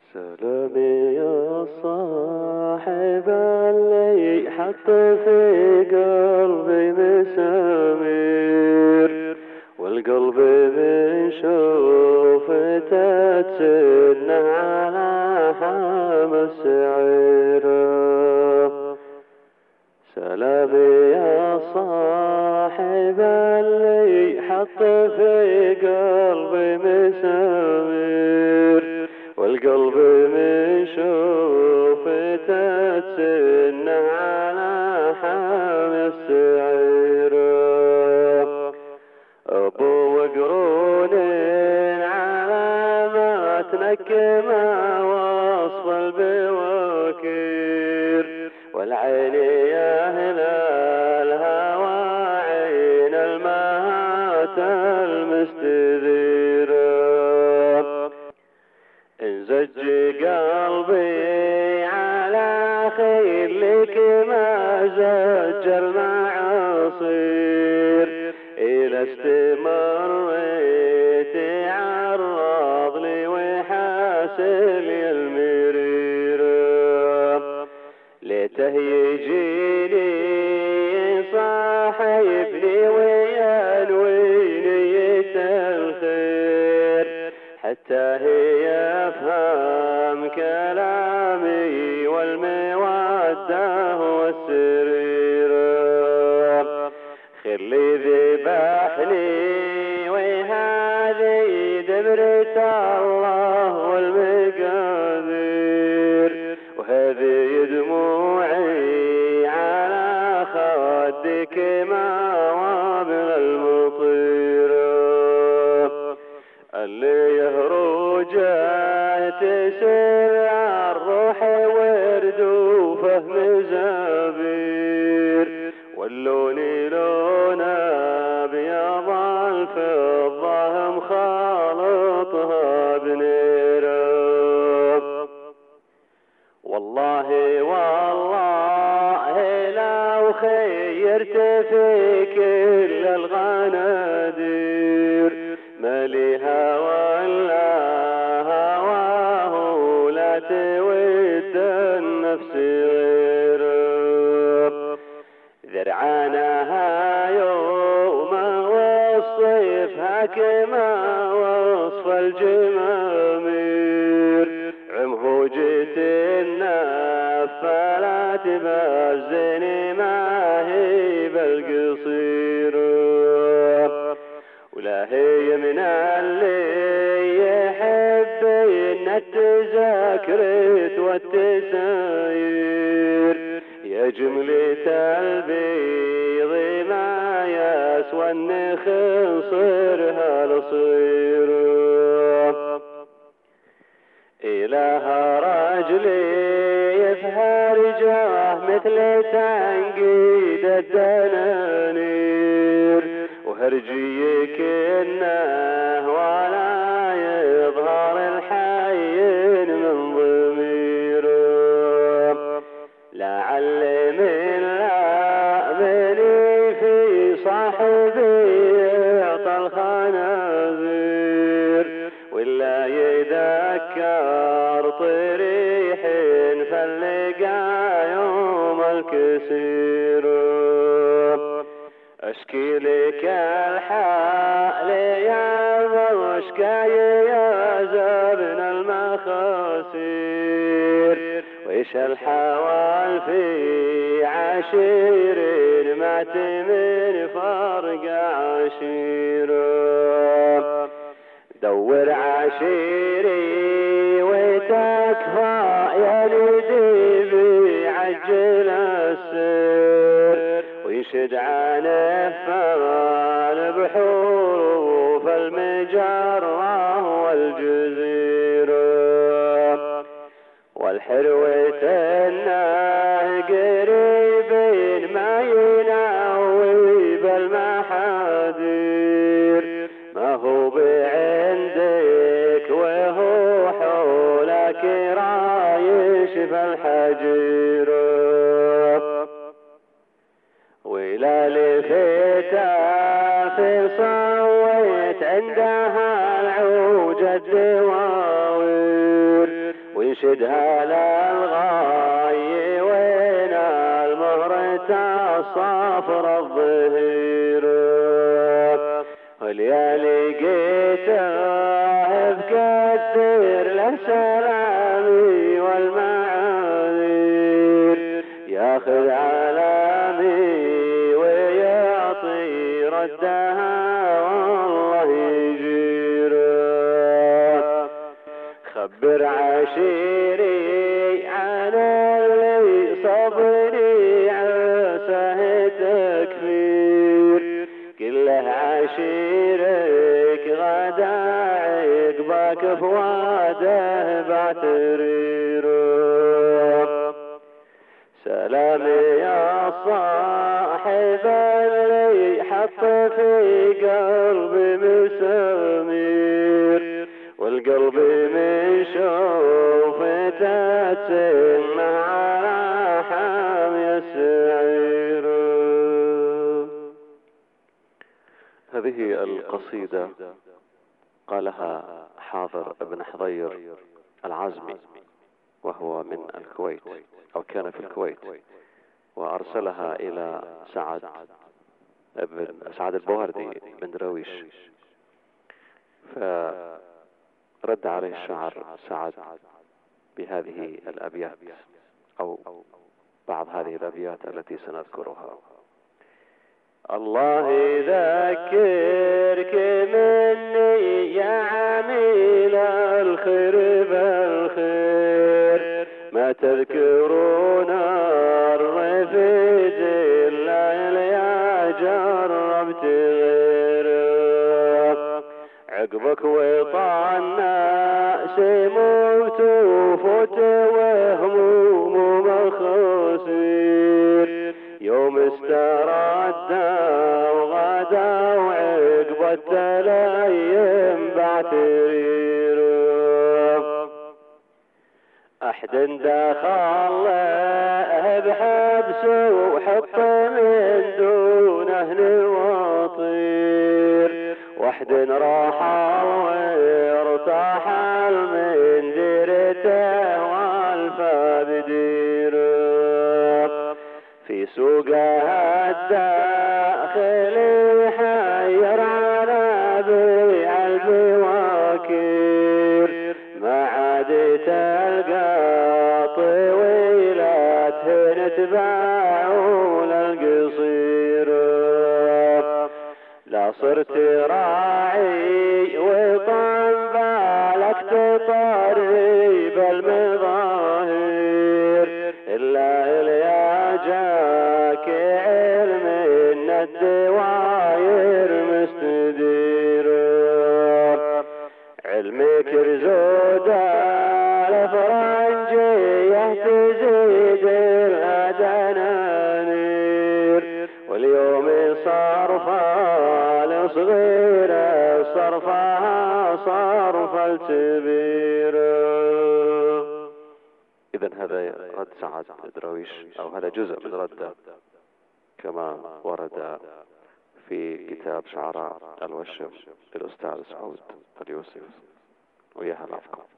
سلامي يا صاحب اللي حط في قلبي مسامير، والقلب من شوفته تسن على حام السعيره. سلامي يا صاحب اللي حط في قلبي مسامير، والقلب من شوفته تسن على حام السعيره. ابو وقرون على ما تنكما وصف البواكير، والعين يا هلال الهوى عين المات المستديره. انزج قلبي على خير لك ما زج المعاصير، إذا استمريت عرض لي وحاسل يا المرير. ليته يجيني صاحبني وينويني الخير، حتى هي يفهم كلامي والمودة والسرير. خير لي ذبحني وهذه دبرة الله والمقادير، وهذه دموعي على خدك ما وابل المطير. اللي يهرجه تسر الروح ورد وفهم زبير، واللون لونه ابيض الفضه مخالطها بنيره. والله والله لو خيرت في كل الغنادير، مليها ولا هواه لا تود النفس غيره. ذرعانها يوم وصفها كما وصف الجمامير، عمهوجة النفلات بالزين ما هي بالقصير. ولا هي من اللي يحب ان التذاكرت والتساير، يا جملة البيض ما يسوى النخل صرها لصير. إله رجلي يفهر جاه مثل تنقيد الدنانير، وهرجي كنه ولا يظهر الحين من ضميره. لعل من مني في صاحبي يعطى الخنازير، ولا يذكر طريح فلقى يوم الكسير. اشكي لك الحال يا واشكاي يا زبن المخاسير، وإيش الحوال في عشير ما تمن فرق عشيره. دور عشيري وتكفى يا نديبي عجل السير، ويشد عنفان بحروف المجرة والجزيرة. والحروة الناه قريبين ما يناوي بالمحاذير، ما هو بعندك وهو حولك رايش في الحجير. ولا لفتا في صويت عندها العوج الدواوير، يشدها للغاي وين المهرة الصفر الظهير واللي لقيته بكثير للسلامي والمعاذير ياخذ علامي ويعطي ردها والله يجيره خبر عشيري عن اللي صبري عساه تكفير كله عشيرك غدا عقبك فواده بعتريره سلامي يا صاحب اللي حط في قلبي مسامير والقلب من شوفته تسمع على حامي السعير. هذه القصيدة قالها حاضر بن حضير العزمي وهو من الكويت أو كان في الكويت، وأرسلها إلى سعد البوهردي بن درويش، فرد عليه الشاعر سعد بهذه الأبيات أو بعض هذه الأبيات التي سنذكرها. الله يذكرك مني يا عميل الخير بالخير ما تذكرون الرفيد الليل يا جربت غيره عقبك وطعنا سموت وفوت وهموم مخصير يوم استرد وغدا وعقب التلايم بعتريره أحد دخل له بحبس وحط من دونه نواطير واحد راح وارتحل من ديرته والفا بديره في سوقها الداخل يحير على بيع البواكير ما عاد تلقى طويلة نتباعوا للقصير لا صرت راعي وطن بالك تطرب المظاهر إلا إليا جاك علم إن الدواير مستدير علمك رزود الفرنجية تزيد الأدنانير واليوم صرفها لصغيرة صرفها صرف الكبير. إذن هذا رد سعد درويش أو هذا جزء من رده كما ورد في كتاب شعراء الوشم للأستاذ سعود اليوسف وياها العفو.